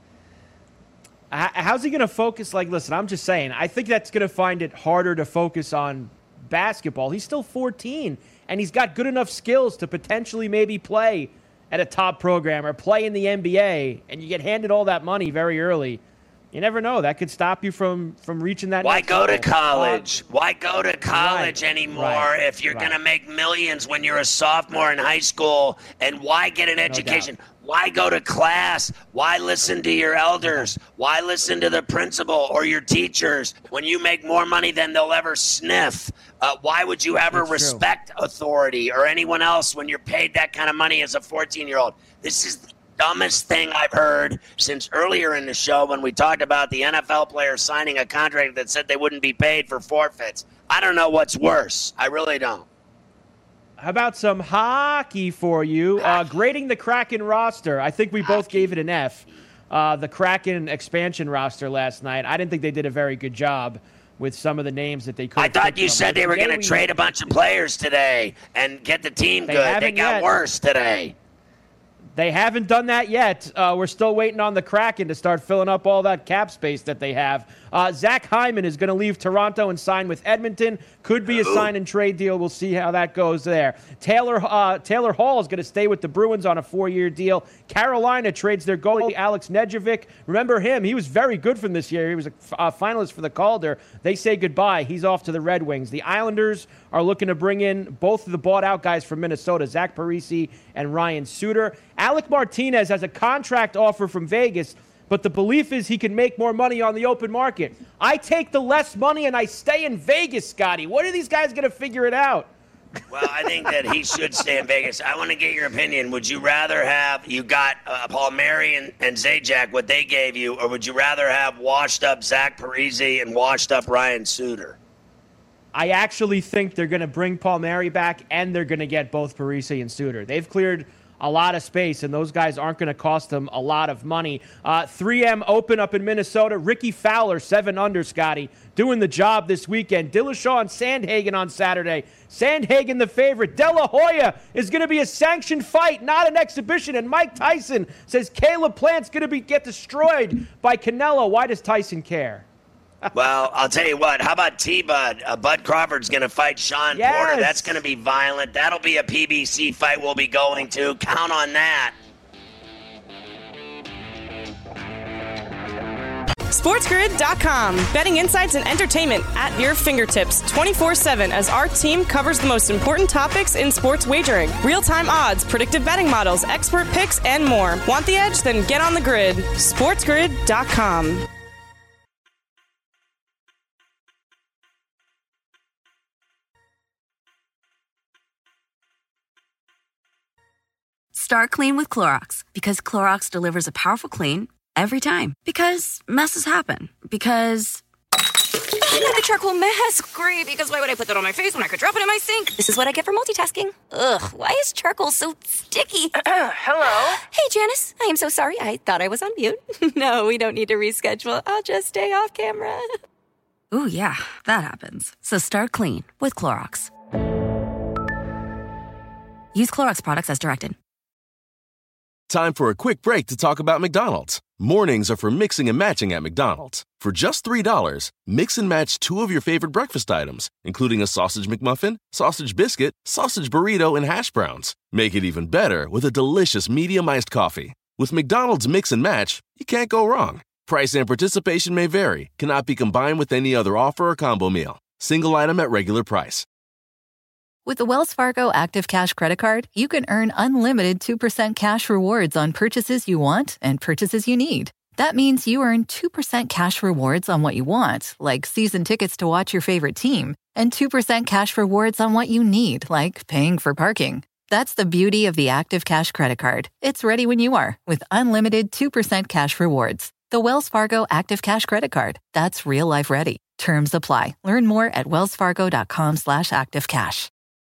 How's he going to focus? Like, listen, I'm just saying, I think that's going to find it harder to focus on basketball. He's still 14, and he's got good enough skills to potentially maybe play at a top program or play in the NBA, and you get handed all that money very early. You never know. That could stop you from reaching that. Why go to college? Why go to college anymore if you're going to make millions when you're a sophomore in high school? And why get an education? Why go to class? Why listen to your elders? Why listen to the principal or your teachers when you make more money than they'll ever sniff? Why would you ever respect authority or anyone else when you're paid that kind of money as a 14-year-old? This is the dumbest thing I've heard since earlier in the show when we talked about the NFL players signing a contract that said they wouldn't be paid for forfeits. I don't know what's worse. I really don't. How about some hockey for you? Grading the Kraken roster. I think we both gave it an F. The Kraken expansion roster last night. I didn't think they did a very good job with some of the names that they could. I thought you said they were going to trade a bunch of players today and get the team good. They got worse today. They haven't done that yet. We're still waiting on the Kraken to start filling up all that cap space that they have. Zach Hyman is going to leave Toronto and sign with Edmonton. Could be a sign and trade deal. We'll see how that goes there. Taylor Hall is going to stay with the Bruins on a 4-year deal. Carolina trades their goalie, Alex Nedeljkovic. Remember him. He was very good from this year. He was a finalist for the Calder. They say goodbye. He's off to the Red Wings. The Islanders are looking to bring in both of the bought-out guys from Minnesota, Zach Parise and Ryan Suter. Alec Martinez has a contract offer from Vegas, but the belief is he can make more money on the open market. I take the less money and I stay in Vegas, Scotty. When are these guys going to figure it out? Well, I think that he should stay in Vegas. I want to get your opinion. Would you rather have you got Palmieri and Zajac, what they gave you, or would you rather have washed-up Zach Parise and washed-up Ryan Suter? I actually think they're going to bring Palmieri back, and they're going to get both Parise and Suter. They've cleared a lot of space, and those guys aren't going to cost them a lot of money. 3M Open up in Minnesota. Ricky Fowler, 7 under, Scotty, doing the job this weekend. Dillashaw and Sandhagen on Saturday. Sandhagen the favorite. De La Hoya is going to be a sanctioned fight, not an exhibition. And Mike Tyson says Caleb Plant's going to get destroyed by Canelo. Why does Tyson care? Well, I'll tell you what. How about T-Bud? Bud Crawford's going to fight Sean Porter. That's going to be violent. That'll be a PBC fight we'll be going to. Count on that. SportsGrid.com. Betting insights and entertainment at your fingertips 24/7 as our team covers the most important topics in sports wagering. Real-time odds, predictive betting models, expert picks, and more. Want the edge? Then get on the grid. SportsGrid.com. Start clean with Clorox, because Clorox delivers a powerful clean every time. Because messes happen. Because the charcoal mask. Great, because why would I put that on my face when I could drop it in my sink? This is what I get for multitasking. Ugh, why is charcoal so sticky? Hello? Hey, Janice. I am so sorry. I thought I was on mute. No, we don't need to reschedule. I'll just stay off camera. Ooh, yeah, that happens. So start clean with Clorox. Use Clorox products as directed. Time for a quick break to talk about McDonald's. Mornings are for mixing and matching at McDonald's. For just $3, mix and match 2 of your favorite breakfast items, including a sausage McMuffin, sausage biscuit, sausage burrito, and hash browns. Make it even better with a delicious medium iced coffee. With McDonald's Mix and Match, you can't go wrong. Price and participation may vary. Cannot be combined with any other offer or combo meal. Single item at regular price. With the Wells Fargo Active Cash Credit Card, you can earn unlimited 2% cash rewards on purchases you want and purchases you need. That means you earn 2% cash rewards on what you want, like season tickets to watch your favorite team, And 2% cash rewards on what you need, like paying for parking. That's the beauty of the Active Cash credit card. It's ready when you are with unlimited 2% cash rewards. The Wells Fargo Active Cash credit card. That's real life ready. Terms apply. Learn more at wellsfargo.com/activecash.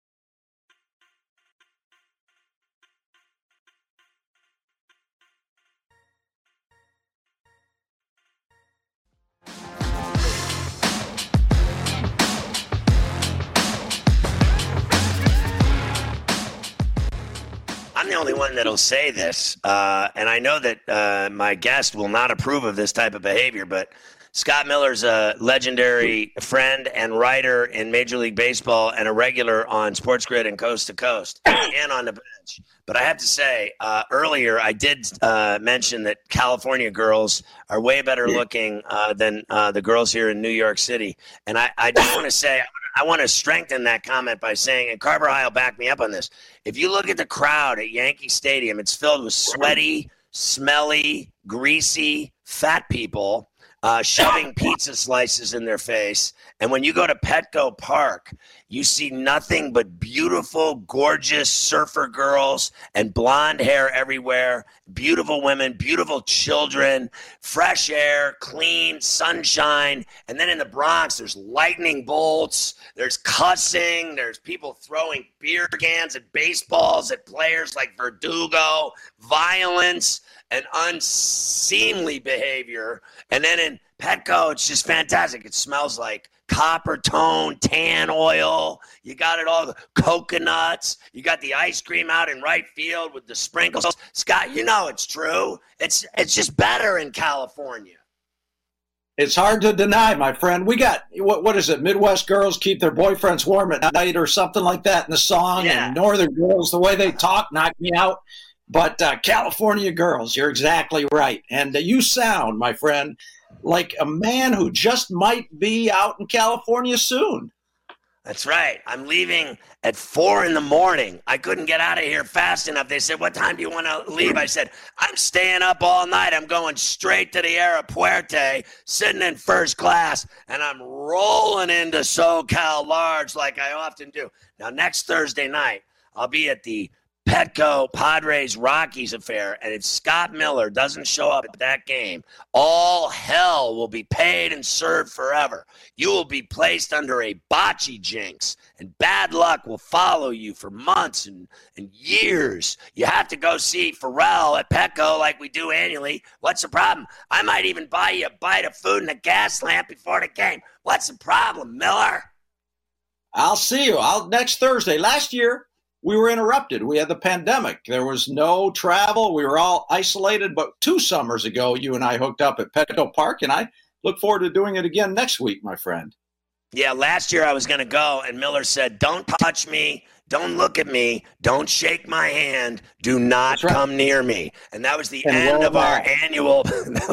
I'm the only one that'll say this, and I know that my guest will not approve of this type of behavior, but Scott Miller's a legendary friend and writer in Major League Baseball and a regular on Sports Grid and Coast to Coast and on the bench. But I have to say, earlier I did mention that California girls are way better looking than the girls here in New York City. And I just want to say, I want to strengthen that comment by saying, and Carver High will back me up on this, if you look at the crowd at Yankee Stadium, it's filled with sweaty, smelly, greasy, fat people shoving pizza slices in their face. And when you go to Petco Park, you see nothing but beautiful, gorgeous surfer girls and blonde hair everywhere, beautiful women, beautiful children, fresh air, clean, sunshine. And then in the Bronx, there's lightning bolts, there's cussing, there's people throwing beer cans and baseballs at players like Verdugo, violence and unseemly behavior. And then in Petco, it's just fantastic. It smells like copper tone, tan oil. You got it all, the coconuts. You got the ice cream out in right field with the sprinkles. Scott, you know it's true. It's just better in California. It's hard to deny, my friend. We got, what is it, Midwest girls keep their boyfriends warm at night or something like that in the song. Yeah. And Northern girls, the way they talk, knock me out. But California girls, you're exactly right. And you sound, my friend, like a man who just might be out in California soon. That's right. I'm leaving at 4 a.m. I couldn't get out of here fast enough. They said, what time do you want to leave? I said, I'm staying up all night. I'm going straight to the Aeropuerto, sitting in first class, and I'm rolling into SoCal Large like I often do. Now, next Thursday night, I'll be at the Petco Padres Rockies affair, and if Scott Miller doesn't show up at that game, all hell will be paid and served forever. You will be placed under a bocce jinx, and bad luck will follow you for months and years. You have to go see Pharrell at Petco like we do annually. What's the problem? I might even buy you a bite of food and a gas lamp before the game. What's the problem, Miller? I'll see you. Next Thursday. Last year, we were interrupted. We had the pandemic. There was no travel. We were all isolated. But 2 summers ago, you and I hooked up at Petco Park, and I look forward to doing it again next week, my friend. Yeah, last year I was going to go, and Miller said, don't touch me, don't look at me, don't shake my hand, do not come near me. And that was the end of our annual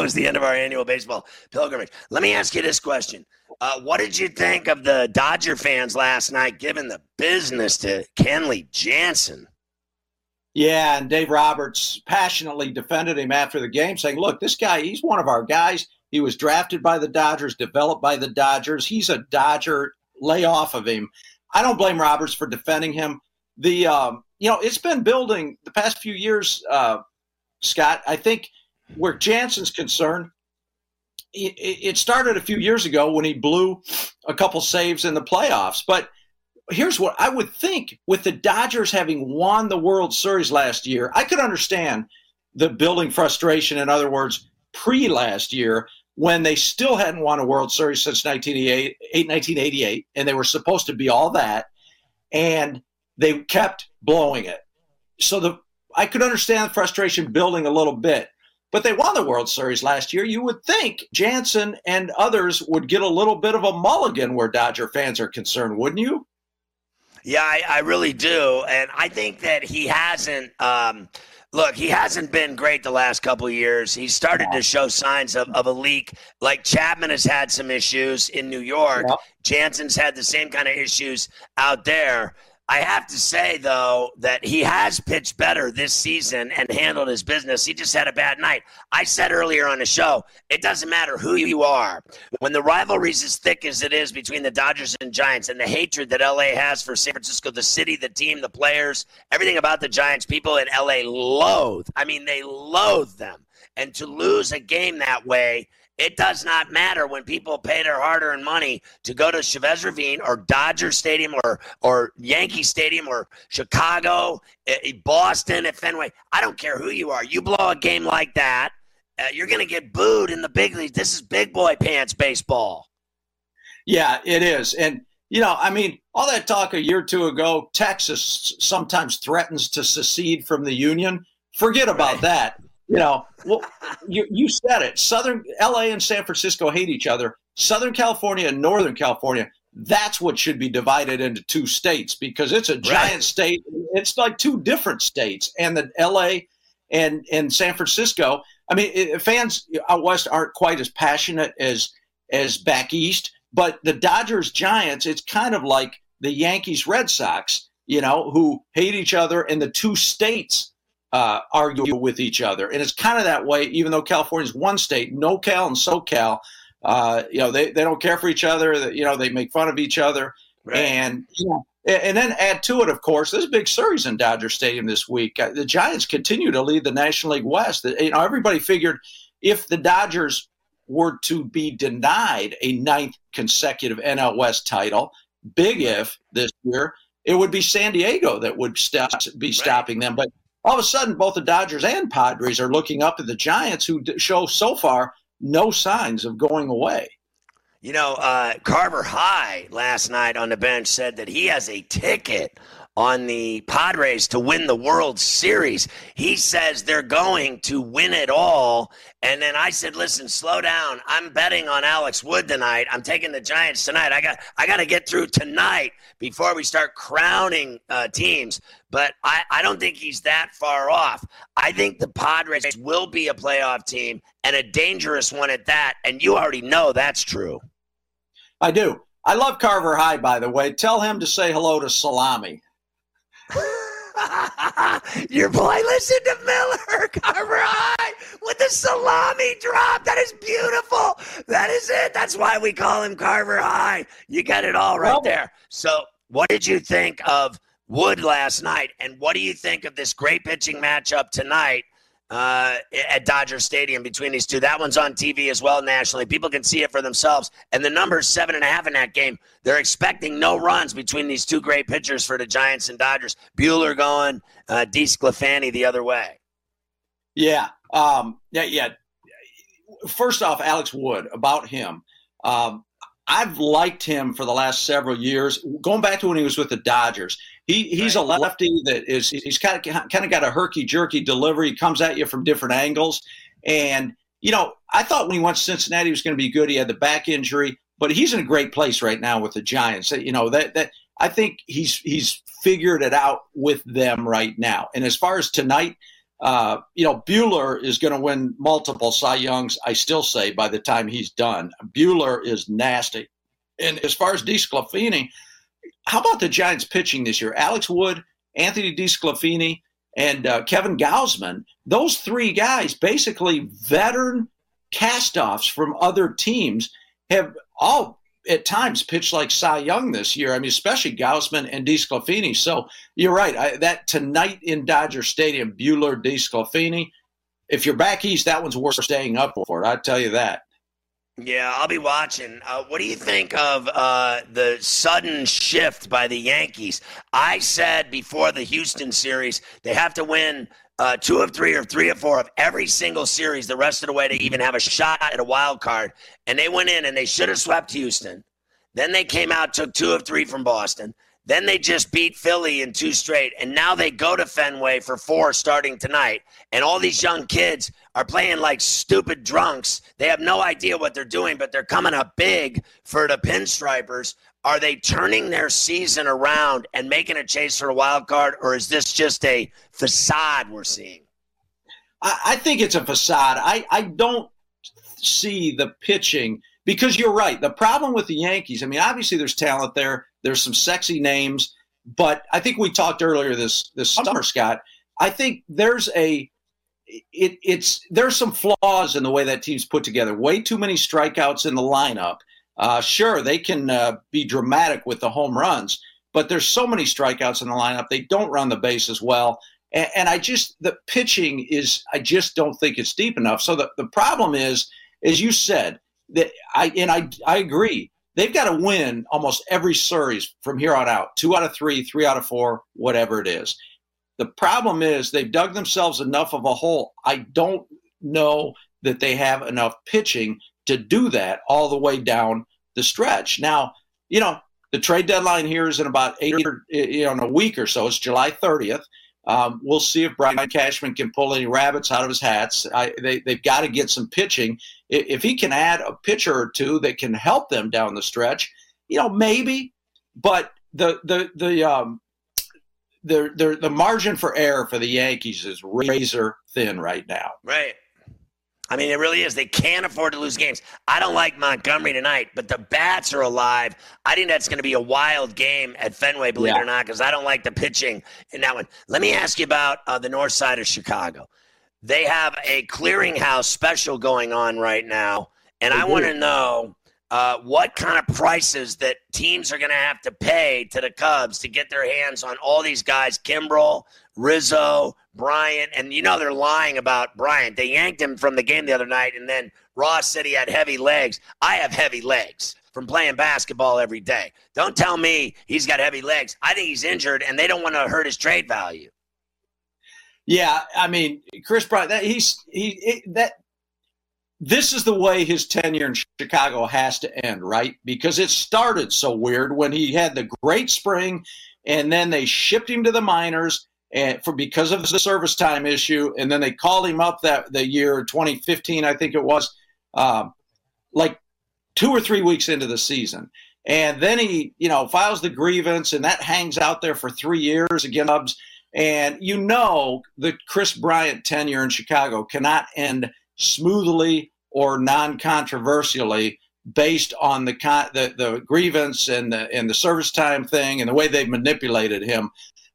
baseball pilgrimage. Let me ask you this question. What did you think of the Dodger fans last night giving the business to Kenley Jansen? Yeah, and Dave Roberts passionately defended him after the game, saying, look, this guy, he's one of our guys. He was drafted by the Dodgers, developed by the Dodgers. He's a Dodger. Lay off of him. I don't blame Roberts for defending him. It's been building the past few years, Scott. I think where Jansen's concerned, it started a few years ago when he blew a couple saves in the playoffs. But here's what I would think with the Dodgers having won the World Series last year, I could understand the building frustration, in other words, pre-last year when they still hadn't won a World Series since 1988, and they were supposed to be all that, and they kept blowing it. So I could understand the frustration building a little bit. But they won the World Series last year. You would think Jansen and others would get a little bit of a mulligan where Dodger fans are concerned, wouldn't you? Yeah, I really do. And I think that he hasn't he hasn't been great the last couple of years. He's started to show signs of a leak. Like Chapman has had some issues in New York. Jansen's had the same kind of issues out there. I have to say, though, that he has pitched better this season and handled his business. He just had a bad night. I said earlier on the show, it doesn't matter who you are. When the rivalry is as thick as it is between the Dodgers and Giants and the hatred that L.A. has for San Francisco, the city, the team, the players, everything about the Giants, people in L.A. loathe. I mean, they loathe them. And to lose a game that way, it does not matter when people pay their hard-earned money to go to Chavez Ravine or Dodger Stadium or Yankee Stadium or Chicago, Boston at Fenway. I don't care who you are. You blow a game like that, you're going to get booed in the big leagues. This is big boy pants baseball. Yeah, it is. And, I mean, all that talk a year or two ago, Texas sometimes threatens to secede from the union. Forget about that. Well, you said it. Southern L.A. and San Francisco hate each other. Southern California and Northern California, that's what should be divided into two states because it's a giant state. It's like two different states. And the L.A. and San Francisco, I mean, fans out west aren't quite as passionate as back east. But the Dodgers-Giants, it's kind of like the Yankees-Red Sox, who hate each other and the two states argue with each other. And it's kind of that way, even though California's one state, NorCal and SoCal, they don't care for each other. They make fun of each other. Right. And then add to it, of course, there's a big series in Dodger Stadium this week. The Giants continue to lead the National League West. Everybody figured if the Dodgers were to be denied a ninth consecutive NL West title, big if this year, it would be San Diego that would be stopping them. But all of a sudden, both the Dodgers and Padres are looking up at the Giants, who show so far no signs of going away. Carver High last night on the bench said that he has a ticket on the Padres to win the World Series. He says they're going to win it all. And then I said, listen, slow down. I'm betting on Alex Wood tonight. I'm taking the Giants tonight. I got to get through tonight before we start crowning teams. But I don't think he's that far off. I think the Padres will be a playoff team and a dangerous one at that. And you already know that's true. I do. I love Carver High, by the way. Tell him to say hello to Salami. Your boy, listen to Miller, Carver High with the salami drop. That is beautiful. That is it. That's why we call him Carver High. You got it all right there. So what did you think of Wood last night? And what do you think of this great pitching matchup tonight at Dodger Stadium between these two? That one's on TV as well nationally. People can see it for themselves. And the number's 7.5 in that game. They're expecting no runs between these two great pitchers for the Giants and Dodgers. Buehler going, DeSclafani the other way. Yeah. First off, Alex Wood, about him. I've liked him for the last several years. Going back to when he was with the Dodgers, he's a lefty that he's kind of got a herky-jerky delivery. He comes at you from different angles. And, I thought when he went to Cincinnati he was going to be good. He had the back injury, but he's in a great place right now with the Giants. That I think he's figured it out with them right now. And as far as tonight, Buehler is going to win multiple Cy Youngs, I still say, by the time he's done. Buehler is nasty. And as far as DeSclafani, how about the Giants pitching this year? Alex Wood, Anthony DeSclafani, and Kevin Gausman. Those three guys, basically veteran cast-offs from other teams, have all at times pitched like Cy Young this year. I mean, especially Gausman and DeSclafani. So you're right. That tonight in Dodger Stadium, Buehler, DeSclafani, if you're back east, that one's worth staying up for. I'll tell you that. Yeah, I'll be watching. What do you think of the sudden shift by the Yankees? I said before the Houston series, they have to win 2 of 3 or 3 of 4 of every single series the rest of the way to even have a shot at a wild card. And they went in and they should have swept Houston. Then they came out, took 2 of 3 from Boston. Then they just beat Philly in 2 straight. And now they go to Fenway for 4 starting tonight. And all these young kids are playing like stupid drunks. They have no idea what they're doing, but they're coming up big for the Pinstripers. Are they turning their season around and making a chase for a wild card, or is this just a facade we're seeing? I think it's a facade. I don't see the pitching because you're right. The problem with the Yankees, I mean, obviously there's talent there. There's some sexy names, But I think we talked earlier this summer, Scott. I think there's some flaws in the way that team's put together. Way too many strikeouts in the lineup. Sure, they can be dramatic with the home runs, but there's so many strikeouts in the lineup. They don't run the bases well. And the pitching is, I just don't think it's deep enough. So the problem is, as you said, that I agree. They've got to win almost every series from here on out, 2 out of 3, 3 out of 4, whatever it is. The problem is they've dug themselves enough of a hole. I don't know that they have enough pitching to do that all the way down the stretch. Now, the trade deadline here is in about in a week or so. It's July 30th. We'll see if Brian Cashman can pull any rabbits out of his hats. They've got to get some pitching. If he can add a pitcher or two that can help them down the stretch, maybe. But the margin for error for the Yankees is razor thin right now. Right. I mean, it really is. They can't afford to lose games. I don't like Montgomery tonight, but the bats are alive. I think that's going to be a wild game at Fenway, believe it or not, because I don't like the pitching in that one. Let me ask you about the north side of Chicago. They have a clearinghouse special going on right now, and I want to know what kind of prices that teams are going to have to pay to the Cubs to get their hands on all these guys, Kimbrel, Rizzo, Bryant, and they're lying about Bryant. They yanked him from the game the other night, and then Ross said he had heavy legs. I have heavy legs from playing basketball every day. Don't tell me he's got heavy legs. I think he's injured, and they don't want to hurt his trade value. Yeah, I mean, Chris Bryant, this is the way his tenure in Chicago has to end, right? Because it started so weird when he had the great spring, and then they shipped him to the minors because of the service time issue, and then they called him up the year 2015, I think it was, like 2 or 3 weeks into the season. And then he, files the grievance, and that hangs out there for 3 years against Cubs. And the Chris Bryant tenure in Chicago cannot end smoothly or non-controversially based on the grievance and the service time thing and the way they've manipulated him.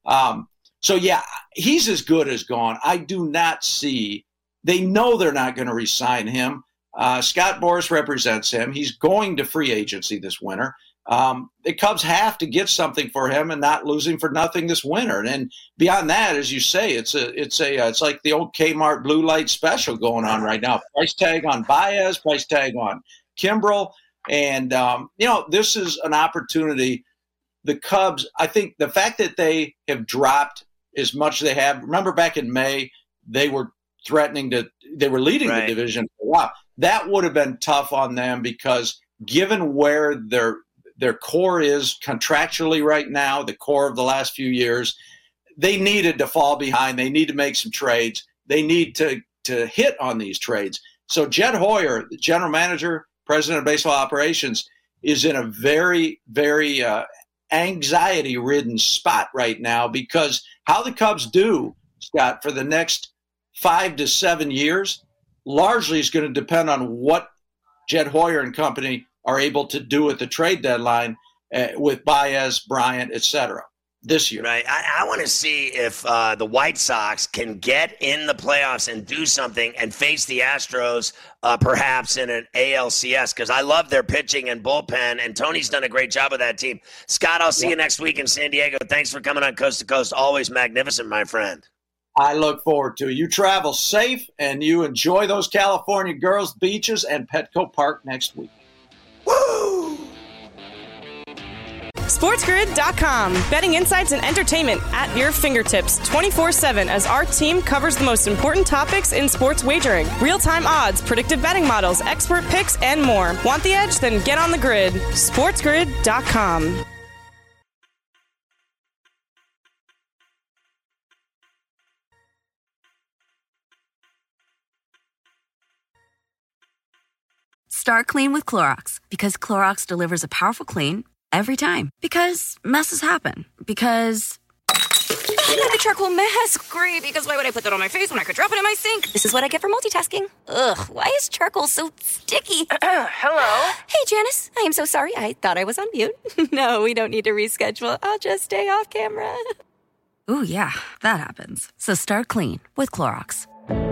So yeah, he's as good as gone. I do not see. They know they're not going to re-sign him. Scott Boras represents him. He's going to free agency this winter. The Cubs have to get something for him and not lose him for nothing this winter. And beyond that, as you say, it's like the old Kmart blue light special going on right now. Price tag on Baez, price tag on Kimbrel. And, this is an opportunity. The Cubs, I think the fact that they have dropped as much as they have, remember back in May, they were leading the division for a while. That would have been tough on them because given where their core is contractually right now, the core of the last few years, they needed to fall behind. They need to make some trades. They need to hit on these trades. So Jed Hoyer, the general manager, president of baseball operations, is in a very, very anxiety-ridden spot right now because how the Cubs do, Scott, for the next 5 to 7 years largely is going to depend on what Jed Hoyer and company are able to do at the trade deadline with Baez, Bryant, et cetera, this year. Right. I want to see if the White Sox can get in the playoffs and do something and face the Astros perhaps in an ALCS because I love their pitching and bullpen, and Tony's done a great job with that team. Scott, I'll see you next week in San Diego. Thanks for coming on Coast to Coast. Always magnificent, my friend. I look forward to it. You travel safe, and you enjoy those California girls' beaches and Petco Park next week. Woo! SportsGrid.com. Betting insights and entertainment at your fingertips 24/7 as our team covers the most important topics in sports wagering. Real-time odds, predictive betting models, expert picks, and more. Want the edge? Then get on the grid. SportsGrid.com. Start clean with Clorox because Clorox delivers a powerful clean every time. Because messes happen. Because I got a charcoal mask. Great, because why would I put that on my face when I could drop it in my sink? This is what I get for multitasking. Ugh, why is charcoal so sticky? Hello? Hey, Janice. I am so sorry. I thought I was on mute. No, we don't need to reschedule. I'll just stay off camera. Ooh, yeah, that happens. So start clean with Clorox.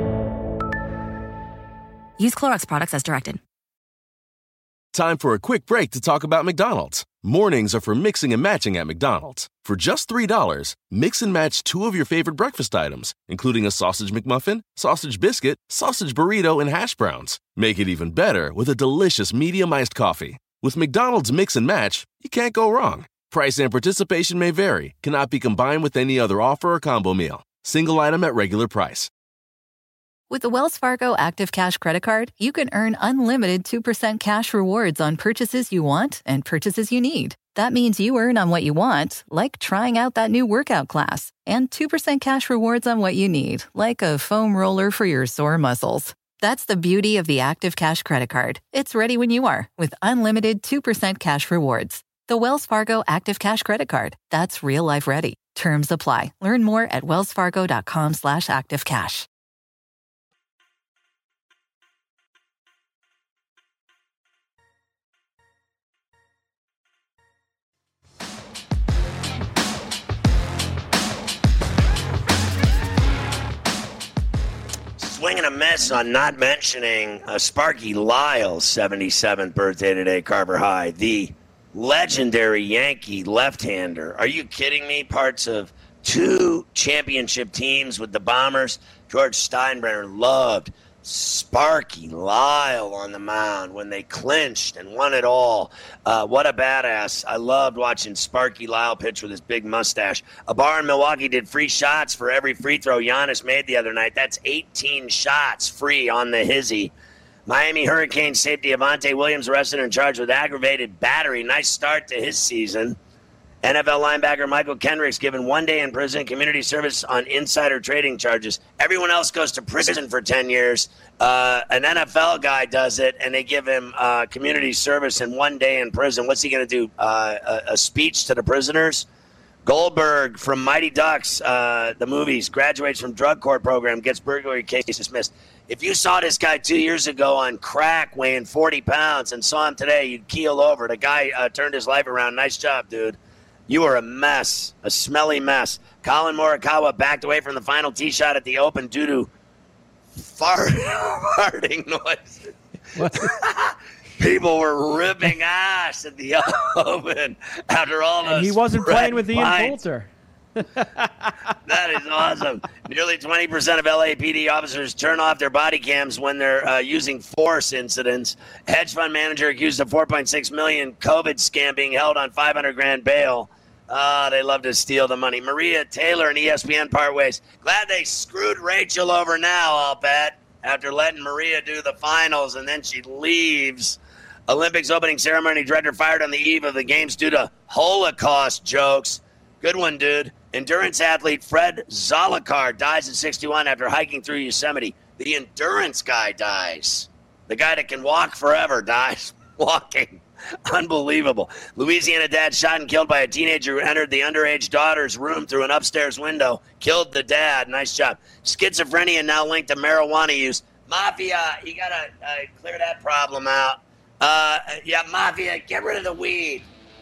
Use Clorox products as directed. Time for a quick break to talk about McDonald's. Mornings are for mixing and matching at McDonald's. For just $3, mix and match 2 of your favorite breakfast items, including a sausage McMuffin, sausage biscuit, sausage burrito, and hash browns. Make it even better with a delicious medium iced coffee. With McDonald's Mix and Match, you can't go wrong. Price and participation may vary, cannot be combined with any other offer or combo meal. Single item at regular price. With the Wells Fargo Active Cash Credit Card, you can earn unlimited 2% cash rewards on purchases you want and purchases you need. That means you earn on what you want, like trying out that new workout class, and 2% cash rewards on what you need, like a foam roller for your sore muscles. That's the beauty of the Active Cash Credit Card. It's ready when you are, with unlimited 2% cash rewards. The Wells Fargo Active Cash Credit Card. That's real life ready. Terms apply. Learn more at wellsfargo.com/activecash. Swinging a miss on not mentioning Sparky Lyle's 77th birthday today, Carver High. The legendary Yankee left-hander. Are you kidding me? Parts of 2 championship teams with the Bombers. George Steinbrenner loved Sparky Lyle on the mound when they clinched and won it all. What a badass. I loved watching Sparky Lyle pitch with his big mustache. A bar in Milwaukee did free shots for every free throw Giannis made the other night. That's 18 shots free on the hizzy. Miami Hurricane safety Avante Williams arrested and charged with aggravated battery. Nice start to his season. NFL linebacker Michael Kendricks given 1 day in prison, community service on insider trading charges. Everyone else goes to prison for 10 years. An NFL guy does it, and they give him community service and 1 day in prison. What's he going to do? A speech to the prisoners? Goldberg from Mighty Ducks, the movies, graduates from drug court program, gets burglary case dismissed. If you saw this guy 2 years ago on crack weighing 40 pounds and saw him today, you'd keel over. The guy turned his life around. Nice job, dude. You are a mess, a smelly mess. Colin Morikawa backed away from the final tee shot at the Open due to farting noises. People were ripping ass at the Open after all those. And he wasn't playing with Ian pints. Poulter. That is awesome. Nearly 20% of LAPD officers turn off their body cams when they're using force incidents. Hedge fund manager accused of $4.6 million COVID scam being held on $500,000 bail. They love to steal the money. Maria Taylor and ESPN part ways. Glad they screwed Rachel over now, I'll bet, after letting Maria do the finals, and then she leaves. Olympics opening ceremony director fired on the eve of the games due to Holocaust jokes. Good one, dude. Endurance athlete Fred Zollikar dies at 61 after hiking through Yosemite. The endurance guy dies. The guy that can walk forever dies walking. Unbelievable. Louisiana dad shot and killed by a teenager who entered the underage daughter's room through an upstairs window. Killed the dad. Nice job. Schizophrenia now linked to marijuana use. Mafia, you got to clear that problem out. Mafia, get rid of the weed.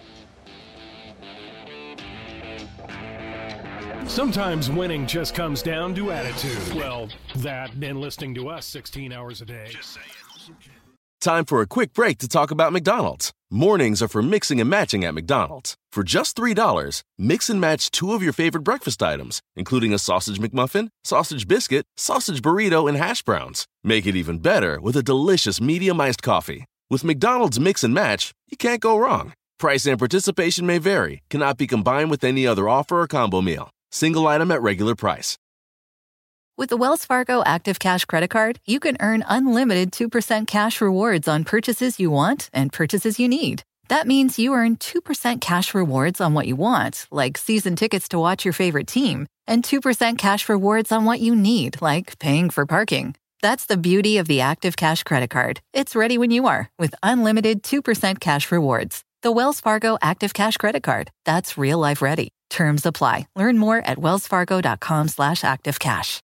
Sometimes winning just comes down to attitude. Well, that and listening to us 16 hours a day. Time for a quick break to talk about McDonald's. Mornings are for mixing and matching at McDonald's. For just $3, mix and match 2 of your favorite breakfast items, including a sausage McMuffin, sausage biscuit, sausage burrito, and hash browns. Make it even better with a delicious medium iced coffee. With McDonald's Mix and Match, you can't go wrong. Price and participation may vary, cannot be combined with any other offer or combo meal. Single item at regular price. With the Wells Fargo Active Cash Credit Card, you can earn unlimited 2% cash rewards on purchases you want and purchases you need. That means you earn 2% cash rewards on what you want, like season tickets to watch your favorite team, and 2% cash rewards on what you need, like paying for parking. That's the beauty of the Active Cash Credit Card. It's ready when you are, with unlimited 2% cash rewards. The Wells Fargo Active Cash Credit Card. That's real life ready. Terms apply. Learn more at wellsfargo.com/activecash.